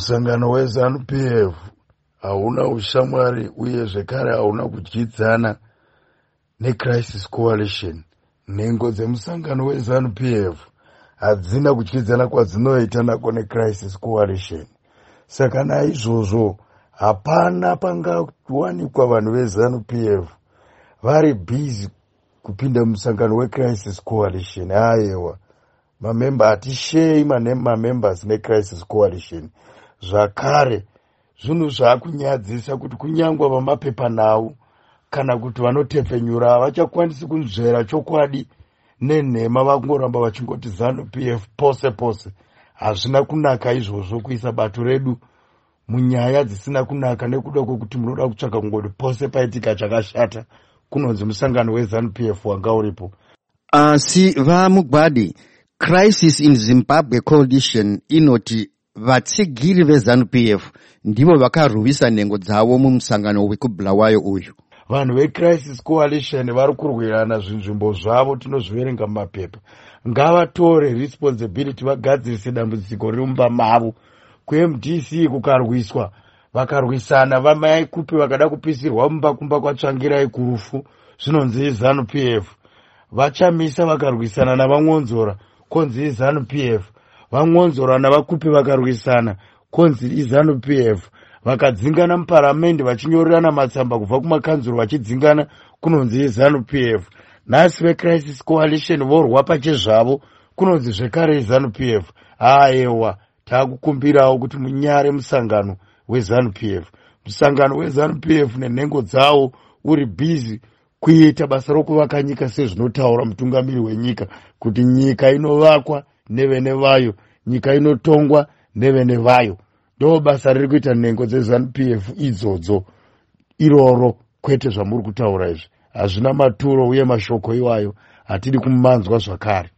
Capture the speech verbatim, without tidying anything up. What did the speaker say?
Musangano weZANU P F hauna ushamwari uye zvekare hauna kudyidzana neCrisis Coalition. Nhengo dzemusangano weZANU P F hadzina kudyidzana kwadzinoita nako neCrisis Coalition. Saka naizvozvo hapana pangawanikwa vanhu veZANU P F vari busy kupinda musangano weCrisis Coalition. Aiwa, mamemba hatishei mamembers neCrisis Coalition. Zvakare zvinhu zvakunyadzisa kuti kunyangwa vamapepanhau kana kuti vanotepfenyura havachakwanisi kunzvera chokwadi nenhema, vakungoramba vachingoti ZANU P F pose pose. Hazvina kunaka izvozvo kuisa bato redu munyaya dzisina kunaka nekuda kwokuti munoda kutsvaga kungoti pose paitika chakashata kunonzi musangano weZANU P F wanga uripo. Asi vaMugwadi, Crisis in Zimbabwe Coalition inoti vatsigiri veZANU P F ndivo vakarwisa nhengo dzavo mumusangano wekubulawayo uyu. Vanhu veCrisis Coalition vari kurwirana zvinzvimbo zvavo tinozviverenga mumapepa. Ngavatore responsibility vagadzirise dambudziko riri mumba mavo. Ku-M D C kukarwiswa, vakarwisana vamai kupi vakada kupisirwa mumba kumba kwatsvangirai kurufu, zvinonzi ZANU P F. Vachamisa vakarwisana navamwonzora, konzi ZANU P F. Vamwonzora navakupi vakarwisana, konzi ZANU P F. Vakadzingana muparamendi vachinyorerana matsamba kubva kumakanzuro vachidzingana, kunonzi ZANU P F. Nhasi veCrisis Coalition vorwa pachezvavo, kunonzi zvekare ZANU P F. Aiwa, takukumbirawo kuti munyare musangano weZANU P F. Musangano weZANU P F nenhengo dzawo uri busy kuita basa rokuvaka nyika sezvinotaura mutungamiri wenyika, kuti nyika inovakwa nevene vayo, nyika inotongwa nevene vayo. Ndo basa riri kuita nhengo dzeZANU P F idzodzo. Iroro kwete zvamuri kutaura izvi. Hazvina maturo uye mashoko iwayo hatidi kumanzwa zvakare.